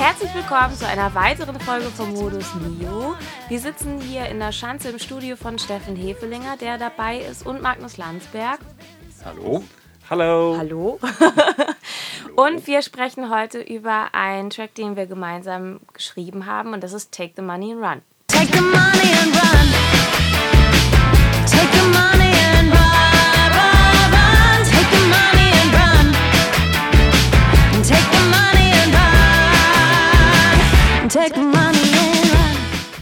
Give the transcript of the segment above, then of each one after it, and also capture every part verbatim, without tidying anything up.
Herzlich willkommen zu einer weiteren Folge vom Modus Mio. Wir sitzen hier in der Schanze im Studio von Steffen Hefelinger, der dabei ist, und Magnus Landsberg. Hallo. Hallo. Hallo. Und wir sprechen heute über einen Track, den wir gemeinsam geschrieben haben, und das ist Take the Money and Run. Take the money and run. Take the money and run, run, run. Take the money and run. Take the money and run. Take the money and run.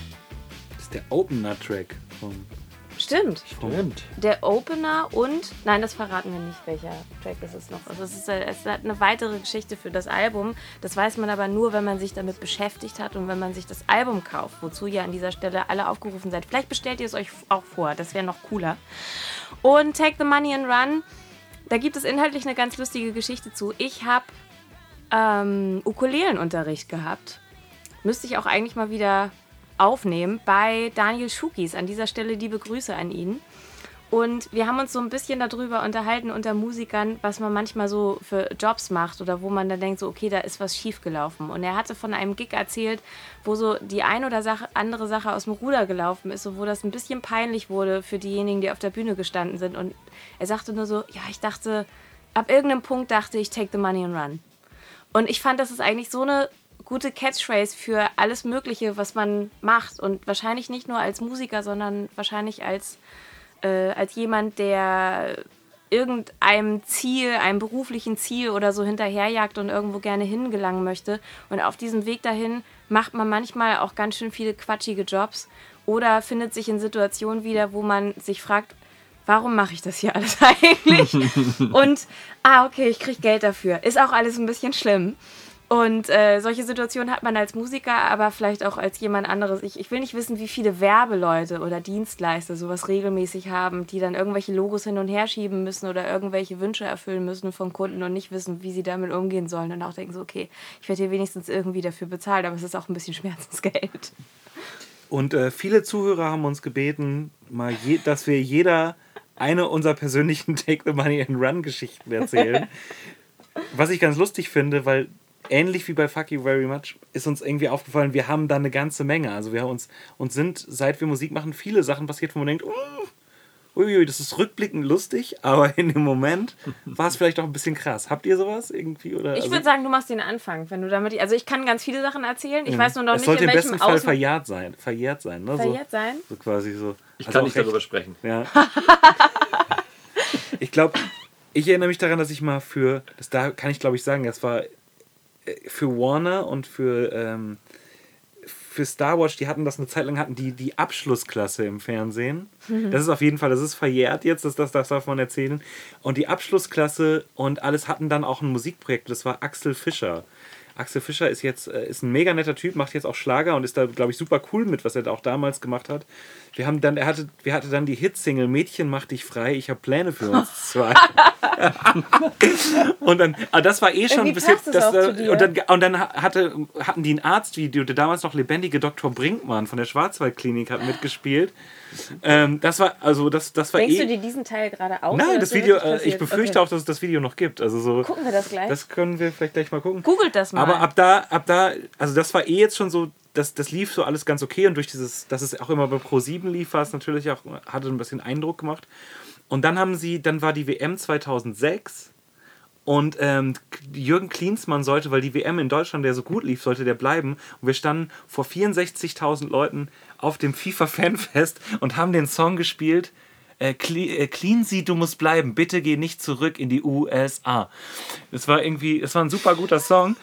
Das ist der Opener-Track vom... Stimmt. Stimmt. Der Opener und, nein, das verraten wir nicht, welcher Track es ist noch. Also es ist, es hat eine weitere Geschichte für das Album. Das weiß man aber nur, wenn man sich damit beschäftigt hat und wenn man sich das Album kauft, wozu ihr an dieser Stelle alle aufgerufen seid. Vielleicht bestellt ihr es euch auch vor, das wäre noch cooler. Und Take the Money and Run, da gibt es inhaltlich eine ganz lustige Geschichte zu. Ich habe ähm, Ukulelenunterricht gehabt. Müsste ich auch eigentlich mal wieder aufnehmen bei Daniel Schukis. An dieser Stelle liebe Grüße an ihn. Und wir haben uns so ein bisschen darüber unterhalten unter Musikern, was man manchmal so für Jobs macht oder wo man dann denkt, so okay, da ist was schiefgelaufen. Und er hatte von einem Gig erzählt, wo so die ein oder Sache, andere Sache aus dem Ruder gelaufen ist, so wo das ein bisschen peinlich wurde für diejenigen, die auf der Bühne gestanden sind. Und er sagte nur so, ja, ich dachte, ab irgendeinem Punkt dachte ich, take the money and run. Und ich fand, das ist eigentlich so eine gute Catchphrase für alles Mögliche, was man macht. Und wahrscheinlich nicht nur als Musiker, sondern wahrscheinlich als, äh, als jemand, der irgendeinem Ziel, einem beruflichen Ziel oder so hinterherjagt und irgendwo gerne hingelangen möchte. Und auf diesem Weg dahin macht man manchmal auch ganz schön viele quatschige Jobs oder findet sich in Situationen wieder, wo man sich fragt, warum mache ich das hier alles eigentlich? Und, ah, okay, ich kriege Geld dafür. Ist auch alles ein bisschen schlimm. Und äh, solche Situationen hat man als Musiker, aber vielleicht auch als jemand anderes. Ich, ich will nicht wissen, wie viele Werbeleute oder Dienstleister sowas regelmäßig haben, die dann irgendwelche Logos hin und her schieben müssen oder irgendwelche Wünsche erfüllen müssen von Kunden und nicht wissen, wie sie damit umgehen sollen. Und auch denken so, okay, ich werde hier wenigstens irgendwie dafür bezahlt, aber es ist auch ein bisschen Schmerzensgeld. Und äh, viele Zuhörer haben uns gebeten, mal je, dass wir jeder eine unserer persönlichen Take the Money and Run Geschichten erzählen. Was ich ganz lustig finde, weil ähnlich wie bei Fuck You Very Much ist uns irgendwie aufgefallen, wir haben da eine ganze Menge. Also wir haben uns, uns sind, seit wir Musik machen, viele Sachen passiert, wo man denkt, uh, uiui, das ist rückblickend lustig, aber in dem Moment war es vielleicht auch ein bisschen krass. Habt ihr sowas irgendwie? Oder? Ich also, würde sagen, du machst den Anfang, wenn du damit. Also ich kann ganz viele Sachen erzählen. Ich weiß nur noch es nicht, sollte in im welchem besten Fall Außen verjährt sein. Verjährt sein, ne? verjährt so, sein. So quasi so. Ich also kann nicht recht, darüber sprechen. Ja. Ich glaube, ich erinnere mich daran, dass ich mal für, das da kann ich glaube ich sagen, das war für Warner und für, ähm, für Star Watch, die hatten das eine Zeit lang, hatten die die Abschlussklasse im Fernsehen. Mhm. Das ist auf jeden Fall, das ist verjährt jetzt, das, das, das darf man erzählen. Und die Abschlussklasse und alles hatten dann auch ein Musikprojekt, das war Axel Fischer. Axel Fischer ist jetzt ist ein mega netter Typ, macht jetzt auch Schlager und ist da, glaube ich, super cool mit, was er da auch damals gemacht hat. Wir haben dann, er hatte, wir hatten dann die Hitsingle Mädchen mach dich frei, ich habe Pläne für uns zwei. Und dann, aber das war eh schon bis jetzt, das, und dann, und dann hatte, hatten die ein Arztvideo, der damals noch lebendige Doktor Brinkmann von der Schwarzwaldklinik hat mitgespielt. Ähm, das war, also das, das war Denkst eh... du dir diesen Teil gerade aus? Nein, das Video, äh, ich befürchte okay. auch, dass es das Video noch gibt. Also so, gucken wir das gleich? Das können wir vielleicht gleich mal gucken. Googelt das mal. Aber ab da, ab da, also das war eh jetzt schon so, das, das lief so alles ganz okay und durch dieses, dass es auch immer bei Pro sieben lief, war es natürlich auch, hatte ein bisschen Eindruck gemacht. Und dann haben sie, dann war die W M zweitausendsechs und ähm, Jürgen Klinsmann sollte, weil die W M in Deutschland, der so gut lief, sollte der bleiben. Und wir standen vor vierundsechzigtausend Leuten auf dem FIFA-Fanfest und haben den Song gespielt, äh, Clean Sie, du musst bleiben, bitte geh nicht zurück in die U S A. Das war irgendwie, es war ein super guter Song.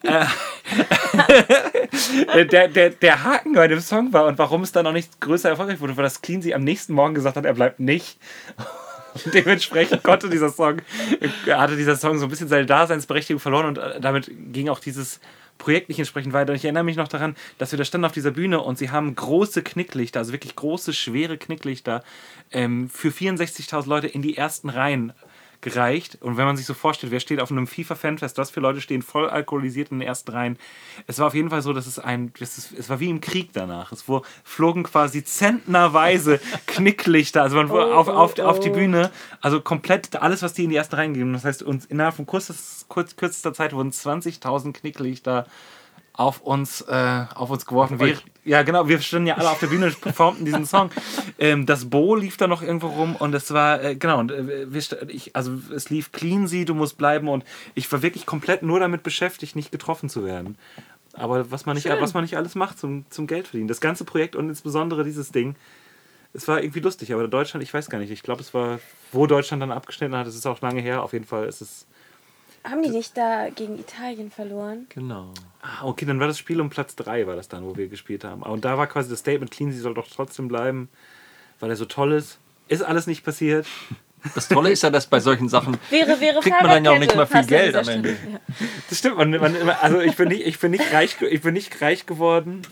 der, der, der Haken bei dem Song war und warum es dann auch nicht größer erfolgreich wurde, war, dass Clean Sie am nächsten Morgen gesagt hat, er bleibt nicht. Und dementsprechend konnte dieser Song, hatte dieser Song so ein bisschen seine Daseinsberechtigung verloren und damit ging auch dieses Projekt nicht entsprechend weiter. Und ich erinnere mich noch daran, dass wir da standen auf dieser Bühne und sie haben große Knicklichter, also wirklich große, schwere Knicklichter ähm, für vierundsechzigtausend Leute in die ersten Reihen gereicht. Und wenn man sich so vorstellt, wer steht auf einem FIFA-Fanfest, was für Leute stehen voll alkoholisiert in den ersten Reihen. Es war auf jeden Fall so, dass es ein, das ist, es war wie im Krieg danach. Es wo, flogen quasi zentnerweise Knicklichter, also man oh, auf, auf, oh, auf die Bühne, also komplett alles, was die in die ersten Reihen geben. Das heißt, uns innerhalb von kurzes, kurz, kürzester Zeit wurden zwanzigtausend Knicklichter auf uns, äh, auf uns geworfen. Wir, ja, genau, wir standen ja alle auf der Bühne und performten diesen Song. Ähm, das Bo lief da noch irgendwo rum und es war, äh, genau, und äh, wir, ich, also es lief Clean Sie, du musst bleiben und ich war wirklich komplett nur damit beschäftigt, nicht getroffen zu werden. Aber was man nicht, was man nicht alles macht zum, zum Geld verdienen. Das ganze Projekt und insbesondere dieses Ding, es war irgendwie lustig, aber Deutschland, ich weiß gar nicht, ich glaube, es war, wo Deutschland dann abgeschnitten hat, es ist auch lange her, auf jeden Fall ist es... Haben die nicht da gegen Italien verloren? Genau. Ah, okay, dann war das Spiel um Platz drei, war das dann, wo wir gespielt haben. Und da war quasi das Statement, Clean, sie soll doch trotzdem bleiben, weil er so toll ist. Ist alles nicht passiert. Das Tolle ist ja, dass bei solchen Sachen wäre, wäre kriegt man dann ja auch nicht mal viel Geld am Ende. Ja. Das stimmt, man, man, also ich bin nicht, ich bin nicht, reich, ich bin nicht reich geworden,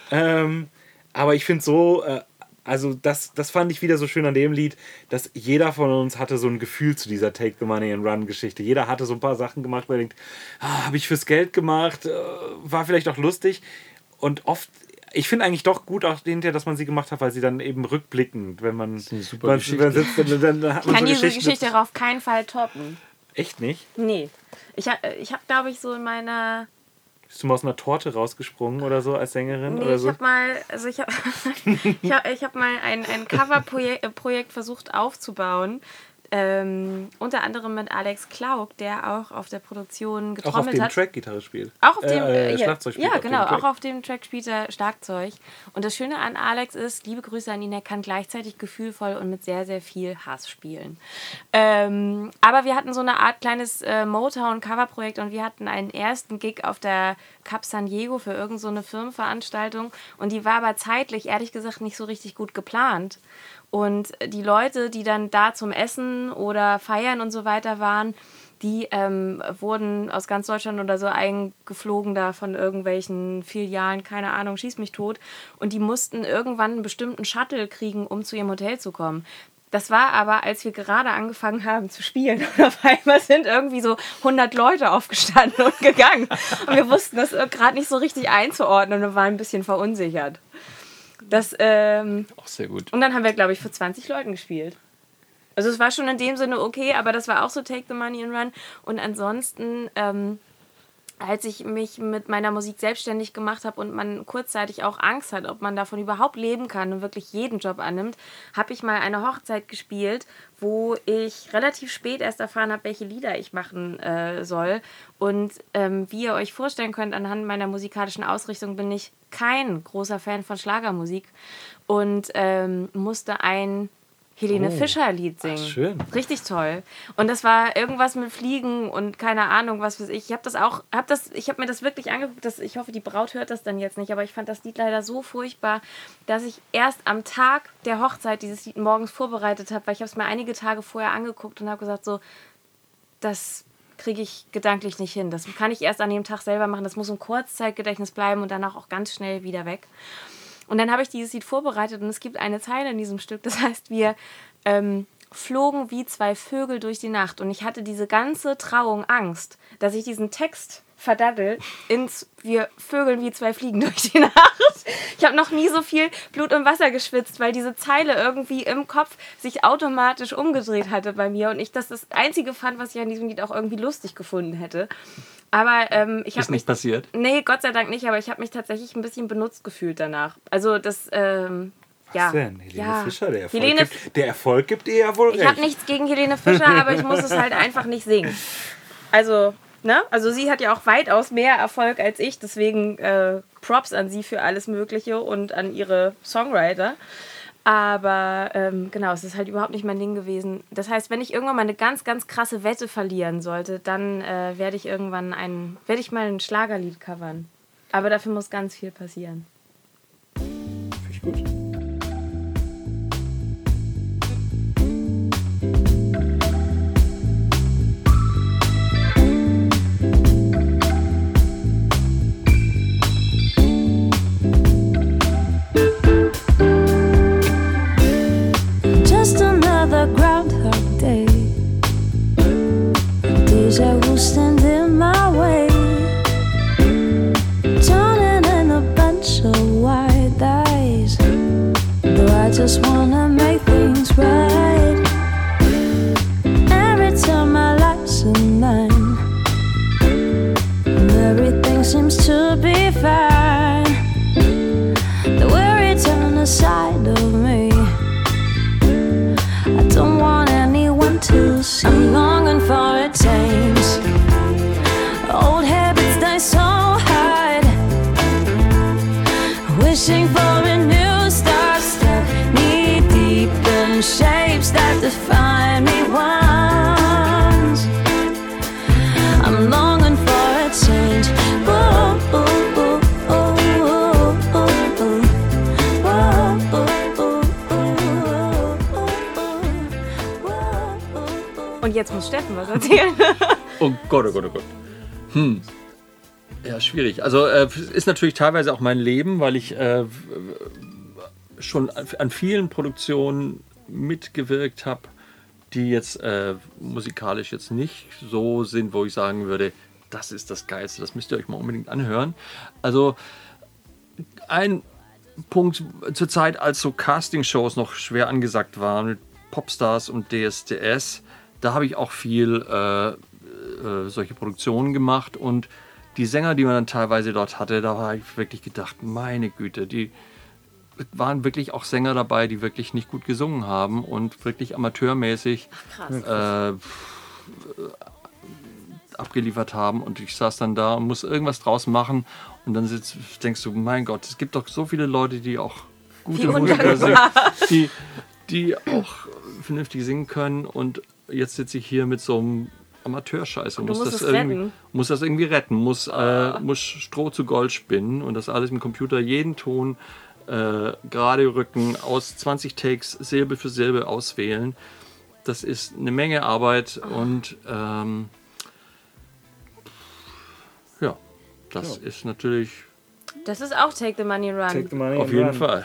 ähm, aber ich finde so... Äh, Also das, das fand ich wieder so schön an dem Lied, dass jeder von uns hatte so ein Gefühl zu dieser Take the Money and Run Geschichte. Jeder hatte so ein paar Sachen gemacht, wo er denkt, ah, habe ich fürs Geld gemacht, äh, war vielleicht auch lustig. Und oft, ich finde eigentlich doch gut auch hinterher, dass man sie gemacht hat, weil sie dann eben rückblickend, wenn man, das ist eine super man, Geschichte. man sitzt, dann, dann, dann hat man Ich kann so diese Geschichten. Geschichte auf keinen Fall toppen. Echt nicht? Nee. Ich habe, ich hab, glaube ich, so in meiner... Bist du mal aus einer Torte rausgesprungen oder so als Sängerin? Nee, oder ich so? habe mal, also ich habe ich hab, ich hab mal ein, ein Cover-Projekt Projekt versucht aufzubauen. Ähm, unter anderem mit Alex Klauk, der auch auf der Produktion Auch getrommelt auf dem hat. Track Gitarre spielt. Auch auf dem äh, äh, ja, Schlagzeug spielt. Ja, auf dem genau. Track. Auch auf dem Track spielt er Schlagzeug. Und das Schöne an Alex ist, liebe Grüße an ihn, er kann gleichzeitig gefühlvoll und mit sehr, sehr viel Hass spielen. Ähm, aber wir hatten so eine Art kleines äh, Motown-Cover-Projekt und wir hatten einen ersten Gig auf der Cup San Diego für irgendeine so eine Firmenveranstaltung. Und die war aber zeitlich, ehrlich gesagt, nicht so richtig gut geplant. Und die Leute, die dann da zum Essen oder Feiern und so weiter waren, die ähm, wurden aus ganz Deutschland oder so eingeflogen da von irgendwelchen Filialen, keine Ahnung, schieß mich tot. Und die mussten irgendwann einen bestimmten Shuttle kriegen, um zu ihrem Hotel zu kommen. Das war aber, als wir gerade angefangen haben zu spielen. Und auf einmal sind irgendwie so hundert Leute aufgestanden und gegangen. Und wir wussten das gerade nicht so richtig einzuordnen und waren ein bisschen verunsichert. Das, ähm, Auch sehr gut. und dann haben wir, glaube ich, für zwanzig Leuten gespielt. Also es war schon in dem Sinne okay, aber das war auch so Take the Money and Run. Und ansonsten, ähm, als ich mich mit meiner Musik selbstständig gemacht habe und man kurzzeitig auch Angst hat, ob man davon überhaupt leben kann und wirklich jeden Job annimmt, habe ich mal eine Hochzeit gespielt, wo ich relativ spät erst erfahren habe, welche Lieder ich machen äh, soll. Und ähm, wie ihr euch vorstellen könnt, anhand meiner musikalischen Ausrichtung bin ich kein großer Fan von Schlagermusik und ähm, musste ein Helene Oh. Fischer-Lied singen. Ach, schön. Richtig toll. Und das war irgendwas mit Fliegen und keine Ahnung, was weiß ich. Ich habe das auch, hab das, ich habe mir das wirklich angeguckt. Das, ich hoffe, die Braut hört das dann jetzt nicht, aber ich fand das Lied leider so furchtbar, dass ich erst am Tag der Hochzeit dieses Lied morgens vorbereitet habe, weil ich habe es mir einige Tage vorher angeguckt und habe gesagt, so, das kriege ich gedanklich nicht hin. Das kann ich erst an dem Tag selber machen. Das muss im Kurzzeitgedächtnis bleiben und danach auch ganz schnell wieder weg. Und dann habe ich dieses Lied vorbereitet und es gibt eine Zeile in diesem Stück, das heißt, wir ähm, flogen wie zwei Vögel durch die Nacht. Und ich hatte diese ganze Trauung Angst, dass ich diesen Text verdaddel ins wir vögeln wie zwei Fliegen durch die Nacht. Ich habe noch nie so viel Blut und Wasser geschwitzt, weil diese Zeile irgendwie im Kopf sich automatisch umgedreht hatte bei mir und ich das das Einzige fand, was ich an diesem Lied auch irgendwie lustig gefunden hätte. Aber ähm, ich habe Ist nicht passiert? Nee, Gott sei Dank nicht, aber ich habe mich tatsächlich ein bisschen benutzt gefühlt danach. Also das, ähm, ja. Was denn? Helene ja. Fischer, der Erfolg, Helene gibt, der Erfolg gibt ihr ja wohl Ich recht. habe nichts gegen Helene Fischer, aber ich muss es halt einfach nicht singen. Also, ne? Also sie hat ja auch weitaus mehr Erfolg als ich, deswegen äh, Props an sie für alles Mögliche und an ihre Songwriter. Aber ähm, genau, es ist halt überhaupt nicht mein Ding gewesen. Das heißt, wenn ich irgendwann mal eine ganz, ganz krasse Wette verlieren sollte, dann äh, werde ich irgendwann ein, werde ich mal ein Schlagerlied covern. Aber dafür muss ganz viel passieren. Finde ich gut. Just another Groundhog Day. Deja vu stand in my way. Turning in a bunch of white eyes. I'm longing for a change. Whoa, oh, oh, oh, oh, oh, oh. Whoa, oh, oh, oh, oh, oh, oh. Und jetzt muss Steffen was erzählen. Oh Gott, oh Gott, oh Gott. Hm. Ja, schwierig. Also äh, ist natürlich teilweise auch mein Leben, weil ich äh, schon an vielen Produktionen mitgewirkt habe, die jetzt äh, musikalisch jetzt nicht so sind, wo ich sagen würde, das ist das Geilste, das müsst ihr euch mal unbedingt anhören. Also ein Punkt zur Zeit, als so Castingshows noch schwer angesagt waren mit Popstars und D S D S, da habe ich auch viel äh, äh, solche Produktionen gemacht und die Sänger, die man dann teilweise dort hatte, da habe ich wirklich gedacht, meine Güte, die waren wirklich auch Sänger dabei, die wirklich nicht gut gesungen haben und wirklich amateurmäßig äh, abgeliefert haben. Und ich saß dann da und muss irgendwas draus machen. Und dann sitzt, denkst du, mein Gott, es gibt doch so viele Leute, die auch gute Musiker sind, die, die auch vernünftig singen können. Und jetzt sitze ich hier mit so einem Amateurscheiß und, und muss, das irgendwie, muss das irgendwie retten, muss, äh, muss Stroh zu Gold spinnen und das alles im Computer, jeden Ton äh, gerade rücken, aus zwanzig Takes Silbe für Silbe auswählen. Das ist eine Menge Arbeit und ähm, ja, das ja. ist natürlich... Das ist auch Take the Money Run. Take the money Auf jeden run. Fall.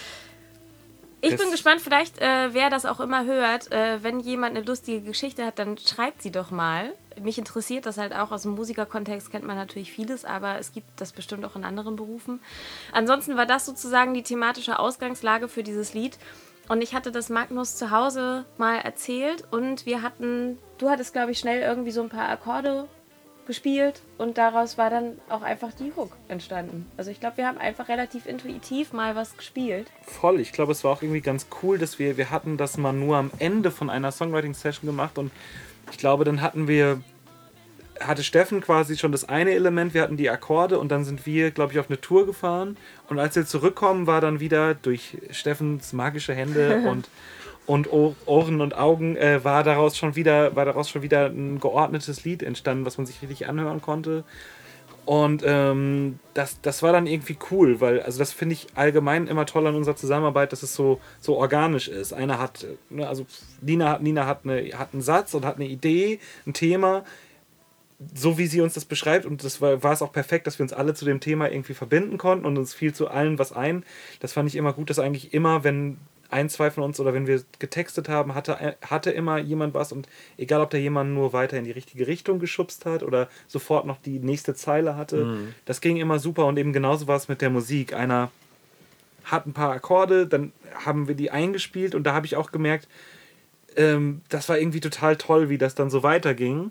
Ich bin gespannt, vielleicht, äh, wer das auch immer hört, äh, wenn jemand eine lustige Geschichte hat, dann schreibt sie doch mal. Mich interessiert das halt auch, aus dem Musikerkontext kennt man natürlich vieles, aber es gibt das bestimmt auch in anderen Berufen. Ansonsten war das sozusagen die thematische Ausgangslage für dieses Lied. Und ich hatte das Magnus zu Hause mal erzählt und wir hatten, du hattest glaube ich schnell irgendwie so ein paar Akkorde gespielt und daraus war dann auch einfach die Hook entstanden. Also ich glaube, wir haben einfach relativ intuitiv mal was gespielt. Voll, ich glaube, es war auch irgendwie ganz cool, dass wir, wir hatten das mal nur am Ende von einer Songwriting-Session gemacht und ich glaube, dann hatten wir, hatte Steffen quasi schon das eine Element, wir hatten die Akkorde und dann sind wir, glaube ich, auf eine Tour gefahren und als wir zurückkommen, war dann wieder durch Steffens magische Hände und Und Ohren und Augen äh, war daraus schon wieder, war daraus schon wieder ein geordnetes Lied entstanden, was man sich richtig anhören konnte. Und ähm, das, das war dann irgendwie cool, weil, also das finde ich allgemein immer toll an unserer Zusammenarbeit, dass es so, so organisch ist. Einer hat, ne, also Nina hat, Nina hat, eine, hat einen Satz und hat eine Idee, ein Thema, so wie sie uns das beschreibt. Und das war, war es auch perfekt, dass wir uns alle zu dem Thema irgendwie verbinden konnten und uns fiel zu allen was ein. Das fand ich immer gut, dass eigentlich immer, wenn ein, zwei von uns oder wenn wir getextet haben, hatte, hatte immer jemand was und egal, ob der jemand nur weiter in die richtige Richtung geschubst hat oder sofort noch die nächste Zeile hatte, mhm. das ging immer super und eben genauso war es mit der Musik. Einer hat ein paar Akkorde, dann haben wir die eingespielt und da habe ich auch gemerkt, ähm, das war irgendwie total toll, wie das dann so weiterging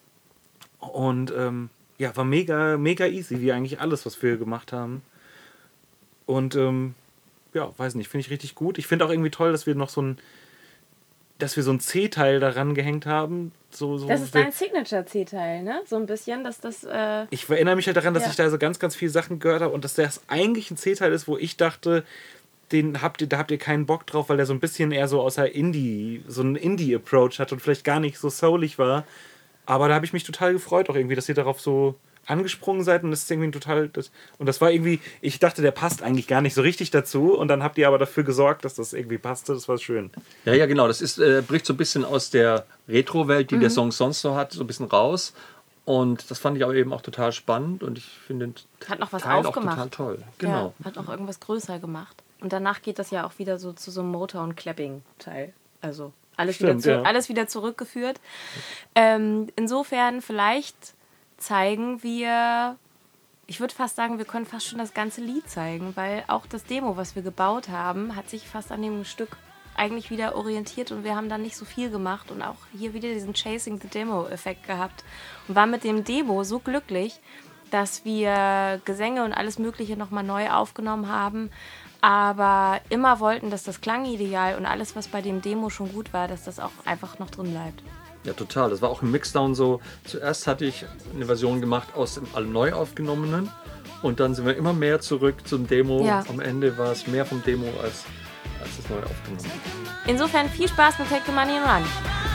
und ähm, ja, war mega, mega easy, wie eigentlich alles, was wir gemacht haben und ähm, ja, weiß nicht, finde ich richtig gut. Ich finde auch irgendwie toll, dass wir noch so ein, dass wir so ein C-Teil daran gehängt haben. So, so das ist dein Signature-C-Teil, ne? So ein bisschen, dass das... Äh ich erinnere mich halt daran, dass ja. ich da so ganz, ganz viele Sachen gehört habe und dass das eigentlich ein C-Teil ist, wo ich dachte, den habt ihr, da habt ihr keinen Bock drauf, weil der so ein bisschen eher so außer Indie, so einen Indie-Approach hat und vielleicht gar nicht so soulig war. Aber da habe ich mich total gefreut auch irgendwie, dass ihr darauf so angesprungen seid und das ist irgendwie total das, und das war irgendwie, ich dachte, der passt eigentlich gar nicht so richtig dazu und dann habt ihr aber dafür gesorgt, dass das irgendwie passte, das war schön. Ja, ja, genau, das ist, äh, bricht so ein bisschen aus der Retro-Welt, die mhm. der Song sonst so hat, so ein bisschen raus und das fand ich aber eben auch total spannend und ich finde den hat noch was Teil aufgemacht. auch total toll. Genau. Ja, hat auch irgendwas größer gemacht und danach geht das ja auch wieder so zu so einem Motown-Clapping-Teil, also alles, Stimmt, wieder, zu, ja. alles wieder zurückgeführt. Ähm, insofern vielleicht zeigen wir, ich würde fast sagen, wir können fast schon das ganze Lied zeigen, weil auch das Demo, was wir gebaut haben, hat sich fast an dem Stück eigentlich wieder orientiert und wir haben dann nicht so viel gemacht und auch hier wieder diesen Chasing the Demo-Effekt gehabt und waren mit dem Demo so glücklich, dass wir Gesänge und alles Mögliche nochmal neu aufgenommen haben, aber immer wollten, dass das Klangideal und alles, was bei dem Demo schon gut war, dass das auch einfach noch drin bleibt. Ja, total. Das war auch im Mixdown so. Zuerst hatte ich eine Version gemacht aus dem allem neu aufgenommenen und dann sind wir immer mehr zurück zum Demo. Ja. Am Ende war es mehr vom Demo als, als das neu aufgenommene. Insofern viel Spaß mit Take the Money and Run.